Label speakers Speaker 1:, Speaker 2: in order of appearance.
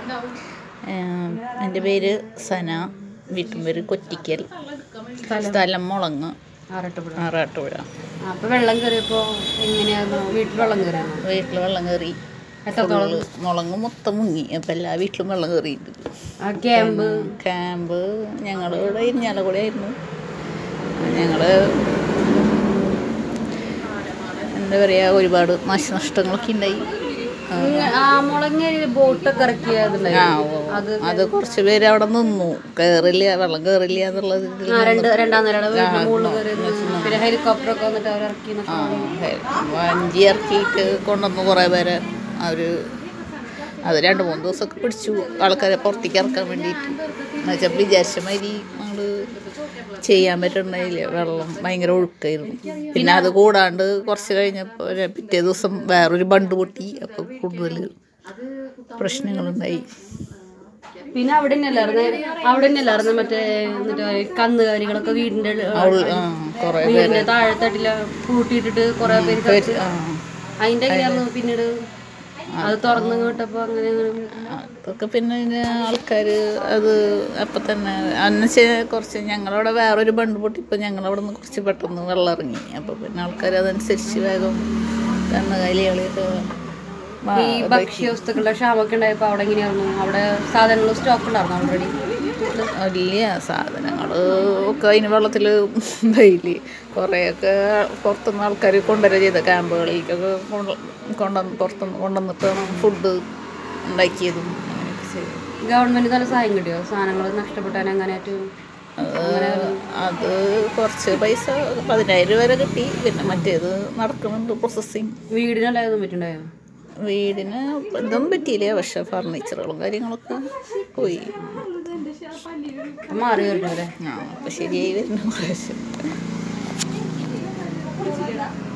Speaker 1: എൻ്റെ പേര് സന, വീട്ടും പേര് കൊറ്റിക്കൽ, സ്ഥലം മുളങ്ങ്, ആറാട്ടുപുഴ.
Speaker 2: അപ്പോൾ വെള്ളം കയറിയപ്പോൾ എങ്ങനെയായിരുന്നു? വീട്ടിൽ വെള്ളം കയറി
Speaker 1: മുളങ്ങ് മൊത്തം മുങ്ങി. അപ്പം എല്ലാ വീട്ടിലും വെള്ളം കയറിയിട്ടുണ്ട്. ക്യാമ്പ് ഞങ്ങളിവിടെ ഇരിഞ്ഞാലക്കുടി ആയിരുന്നു. ഞങ്ങൾ എന്താ പറയുക, ഒരുപാട് നാശനഷ്ടങ്ങളൊക്കെ ഉണ്ടായി.
Speaker 2: ബോട്ടൊക്കെ
Speaker 1: അത് കുറച്ച് പേര് അവിടെ നിന്നു, കയറില്ല, വെള്ളം കയറില്ല എന്നുള്ളത്. വഞ്ചി ഇറക്കിയിട്ട് കൊണ്ടുവന്നു കുറേ പേരെ. അത് 2-3 ദിവസമൊക്കെ പിടിച്ചു ആൾക്കാരെ പുറത്തേക്ക് ഇറക്കാൻ വേണ്ടിയിട്ട്. എന്നുവെച്ചാൽ വിചാരിച്ച മാതിരി നമ്മൾ ചെയ്യാൻ പറ്റുന്നില്ല. വെള്ളം ഭയങ്കര ഒഴുക്കായിരുന്നു. പിന്നെ അത് കൂടാണ്ട് കുറച്ച് കഴിഞ്ഞപ്പോൾ പിറ്റേ ദിവസം വേറൊരു ബണ്ട് പൊട്ടി. അപ്പോൾ കൂടുതൽ പ്രശ്നങ്ങളുണ്ടായി.
Speaker 2: പിന്നെ അവിടെ തന്നെയല്ലായിരുന്നു മറ്റേ കന്നുകാലികളൊക്കെ വീടിന്റെ താഴെത്തട്ടില കൂട്ടിയിട്ടിട്ട് കുറെ പേര് അതിന്റെ പിന്നീട് അത് തുറന്നു കേട്ടപ്പോൾ അങ്ങനെ
Speaker 1: അതൊക്കെ പിന്നെ ആൾക്കാർ അത് അപ്പം തന്നെ അന്നുവെച്ചാൽ കുറച്ച് ഞങ്ങളവിടെ വേറൊരു ബണ്ട് പൊട്ടിപ്പോൾ ഞങ്ങളവിടെ നിന്ന് കുറച്ച് പെട്ടെന്ന് വെള്ളം ഇറങ്ങി. അപ്പോൾ പിന്നെ ആൾക്കാർ അതനുസരിച്ച് വേഗം കന്നുകാലികളെയൊക്കെ.
Speaker 2: ഈ ഭക്ഷ്യവസ്തുക്കളുടെ ക്ഷാമൊക്കെ ഉണ്ടായപ്പോൾ അവിടെ എങ്ങനെയായിരുന്നു? അവിടെ സാധനങ്ങൾ സ്റ്റോക്ക് ഉണ്ടായിരുന്നു ഓൾറെഡി?
Speaker 1: ഇല്ല, സാധനങ്ങൾ ഒക്കെ അതിന് വെള്ളത്തിൽ ഉണ്ടായില്ലേ. കുറേയൊക്കെ പുറത്തുനിന്ന് ആൾക്കാർ കൊണ്ടുവരിക ചെയ്ത ക്യാമ്പുകളിലേക്കൊക്കെ പുറത്തുനിന്ന് കൊണ്ടുവന്നിട്ട് ഫുഡ് ഉണ്ടാക്കിയതും അങ്ങനെയൊക്കെ ചെയ്തു.
Speaker 2: ഗവൺമെൻറ് നല്ല സഹായം കിട്ടിയോ? സാധനങ്ങൾ നഷ്ടപ്പെട്ടാൽ എങ്ങനെയായിട്ട്?
Speaker 1: അത് കുറച്ച് പൈസ 10,000 രൂപ വരെ കിട്ടി. പിന്നെ മറ്റേത് നടക്കുന്നുണ്ട് പ്രോസസ്സിങ്.
Speaker 2: വീടിനെല്ലാതും പറ്റുണ്ടായോ?
Speaker 1: വീടിന് ഇതൊന്നും പറ്റിയില്ല, പക്ഷെ ഫർണിച്ചറുകളും കാര്യങ്ങളൊക്കെ പോയി.
Speaker 2: മാറി വരുന്നു അല്ലേ?
Speaker 1: അപ്പം ശരിയായി വരുന്നു കുറേശ്ശെ.